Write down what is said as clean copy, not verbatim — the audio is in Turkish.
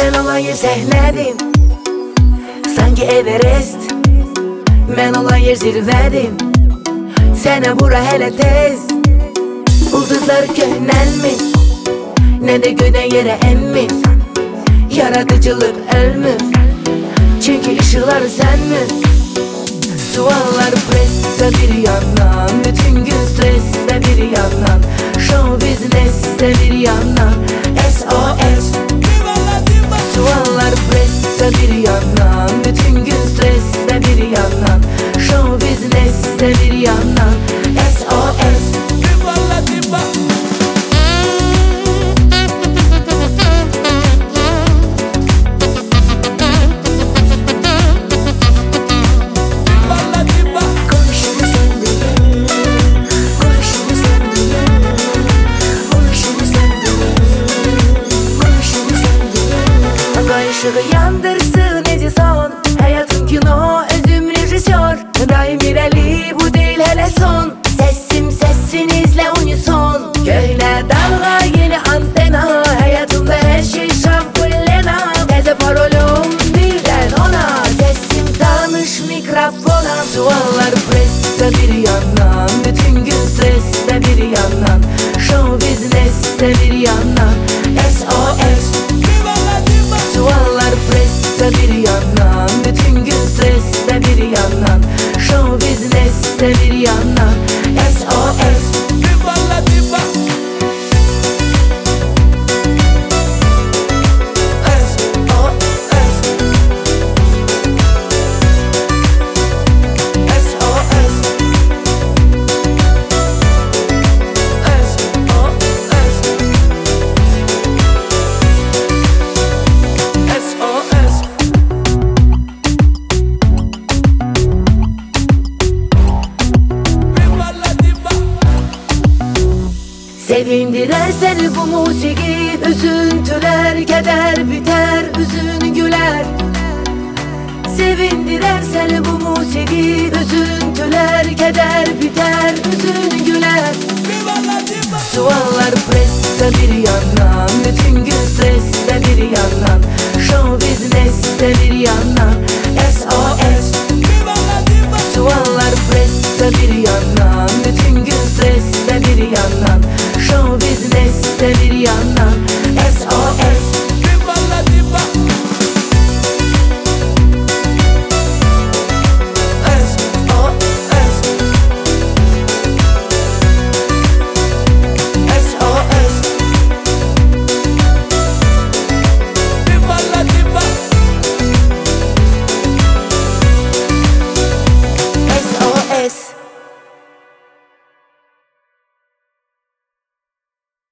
Sen olayı sehnedim, sanki Everest. Ben olayı zirvedim, sene bura hele tez. Ulduzlar köhnelmi, ne de göden yere emmi. Yaratıcılık ölmü, çünkü ışıklar sen mi? Suallar presse bir yandan, bütün gün stresse bir yandan, show business'te bir yandan, SOS. Suallar presse bir yandan, bütün gün stresse bir yandan, show business'te bir yandan, SOS. Işığı yandırsın Edison, hayatım kino, özüm rejisör. Daim ireli, bu değil hele son. Sesim sesinizle unison. Köhne dalga, yeni antena. Hayatımda her şey şampullena. Teze parolum birden ona. Sesim tanış mikrofona. Suallar presse bir yandan, bütün gün stresse bir yandan, show business'te bir yandan, SOS. Suallar presse bir yandan, bütün gün stresse bir yandan, show business'te bir yandan, SOS. Sevindirer seni bu musiki, üzüntüler keder biter, hüzün güler. Sevindirer seni bu musiki, üzüntüler